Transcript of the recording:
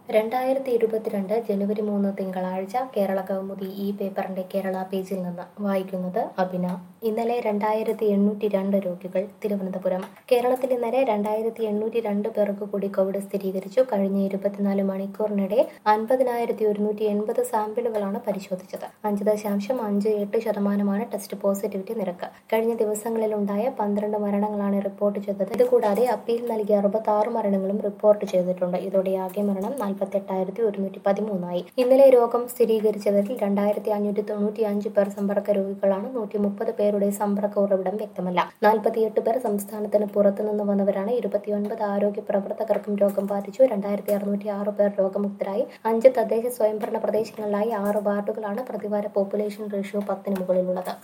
2022 ജനുവരി 3 തിങ്കളാഴ്ച കേരള കൗമുദി ഈ പേപ്പറിന്റെ കേരള പേജിൽ നിന്ന് വായിക്കുന്നത് അഭിന. ഇന്നലെ 2802 രോഗികൾ. തിരുവനന്തപുരം. കേരളത്തിൽ ഇന്നലെ 2802 പേർക്ക് കൂടി കോവിഡ് സ്ഥിരീകരിച്ചു. കഴിഞ്ഞ 24 മണിക്കൂറിനിടെ 50,180 സാമ്പിളുകളാണ് പരിശോധിച്ചത്. 5.58% ടെസ്റ്റ് പോസിറ്റിവിറ്റി നിരക്ക്. കഴിഞ്ഞ ദിവസങ്ങളിലുണ്ടായ 12 മരണങ്ങളാണ് റിപ്പോർട്ട് ചെയ്തത്. ഇതുകൂടാതെ അപ്പീൽ നൽകിയ 66 മരണങ്ങളും റിപ്പോർട്ട് ചെയ്തിട്ടുണ്ട്. ഇതോടെ ആകെ മരണം 48,113 ഇന്നലെ രോഗം സ്ഥിരീകരിച്ചവരിൽ 2,595 പേർ സമ്പർക്ക രോഗികളാണ്. 130 പേരുടെ സമ്പർക്ക ഉറവിടം വ്യക്തമല്ല. 48 പേർ സംസ്ഥാനത്തിന് പുറത്തുനിന്ന് വന്നവരാണ്. 29 ആരോഗ്യ പ്രവർത്തകർക്കും രോഗം ബാധിച്ചു. 2,606 പേർ രോഗമുക്തരായി. 5 തദ്ദേശ സ്വയംഭരണ പ്രദേശങ്ങളിലായി 6 വാർഡുകളാണ്. പ്രതിവാര പോപ്പുലേഷൻ റേഷ്യോ 10 മുകളിലുള്ളത്.